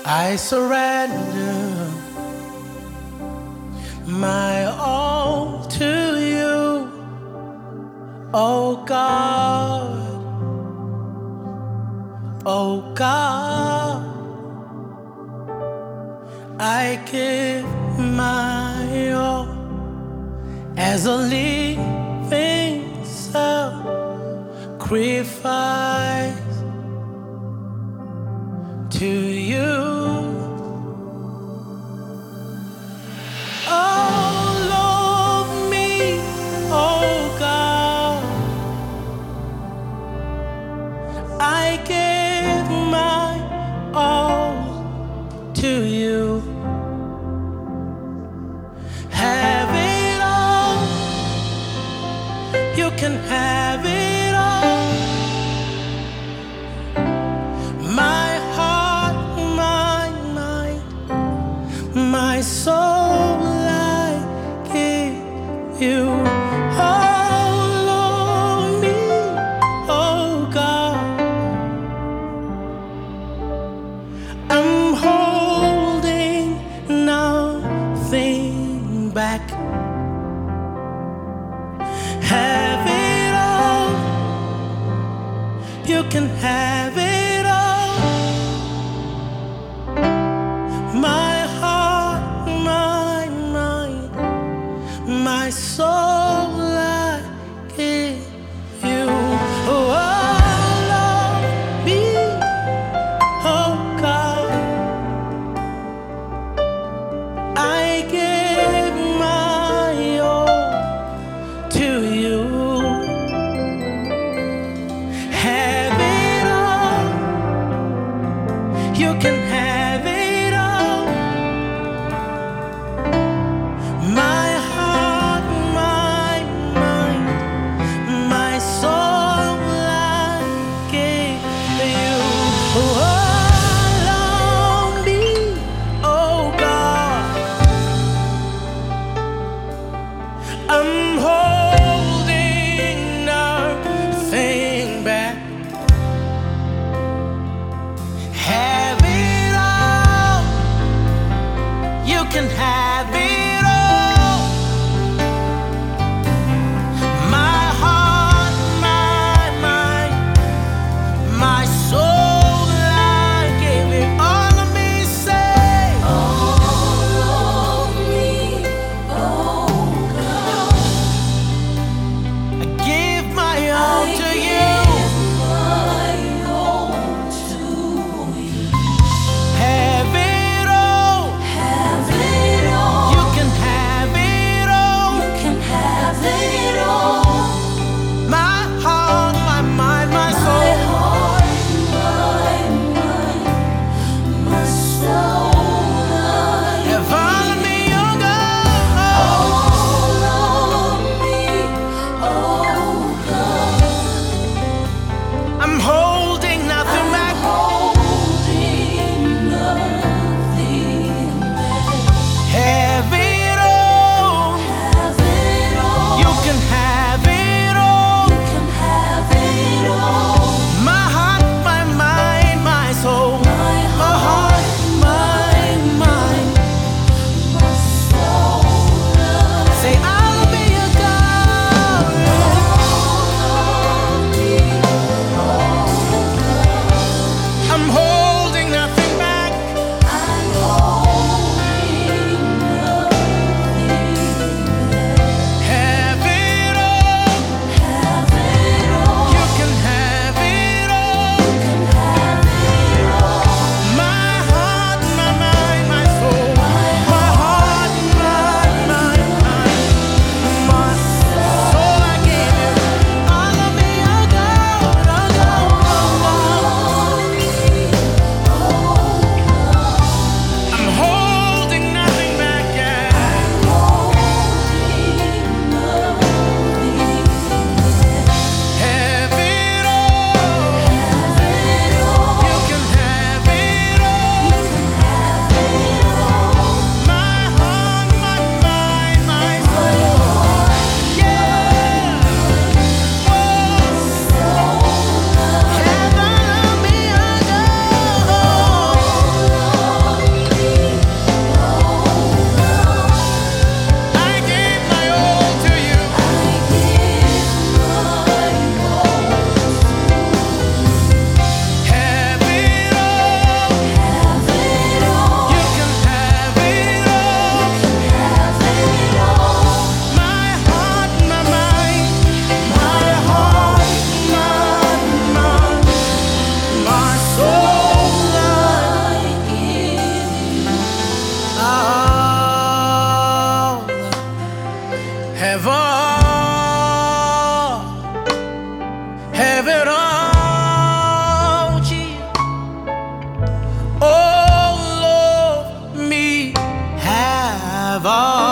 I surrender my all to you, oh God, oh God. I give my all as a living sacrifice to you. All of me, oh God, I give my all to you. Have it all, you can have it all. My heart, my mind, my soul, I give you. All of me, oh God, I'm holding nothing back. Have it all, you can have it all. My heart, my mind, my soul, I give you. All of me, oh God, I give my all to you. Have it all, you can have it all. My heart, my mind, my soul, I give you. All of me, oh God, I'm holding nothing back. Have it all, you can have it all. My heart, my mind, my soul, I give it all of me. Say, All of me, oh God, I give my all I to you. give my all to you. Have it all, Have it all, you can have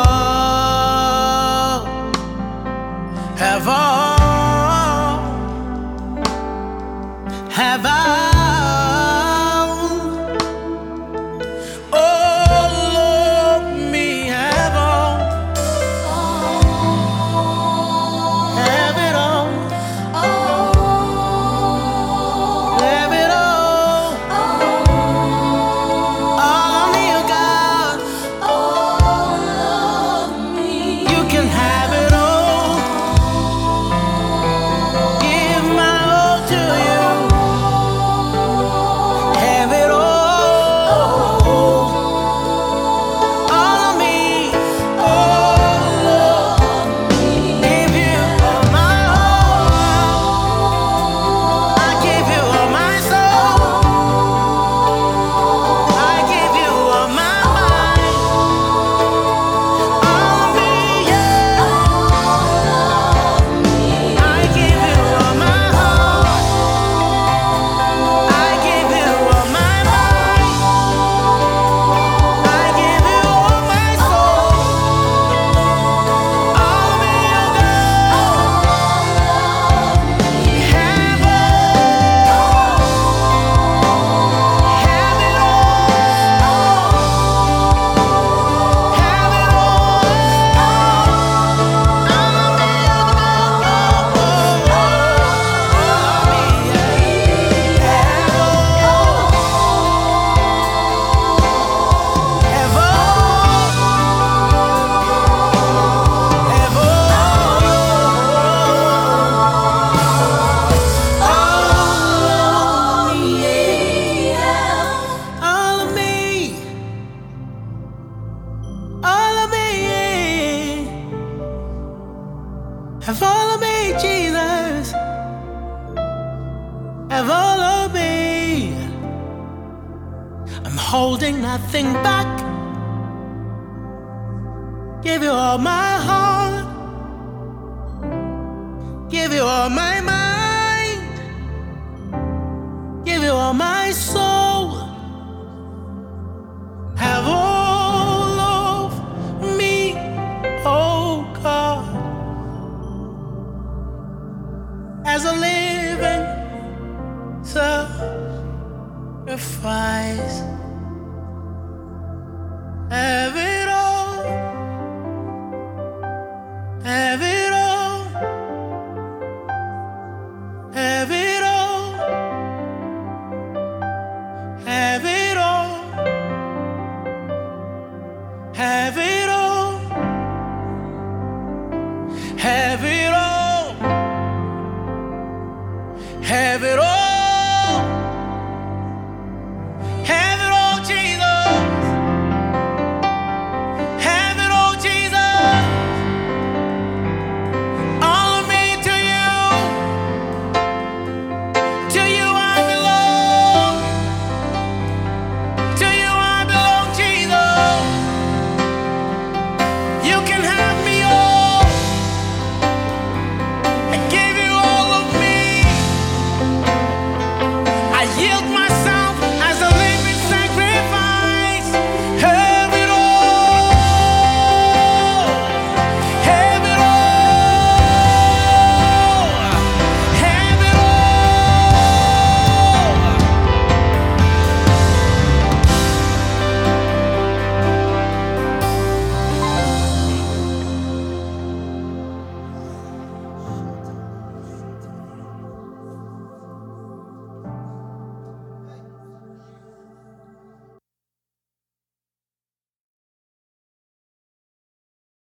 all, have all, have all, all of me, have all, have it all, have it all, all of me, oh God, you can have it all. Give my all to you. Have it all. All of me. All of me. Give you all my heart. I give you all my soul. I give you all my mind. All of me, yeah. I give you all my heart. I give you all my mind. I give you all my soul. All of me, oh God. Have all. Have it all. Have it all. All of me, oh God. All of me, yeah. Have all. Have all of me, all of me, have all of me, Jesus, have all of me. I'm holding nothing back. Give you all my heart.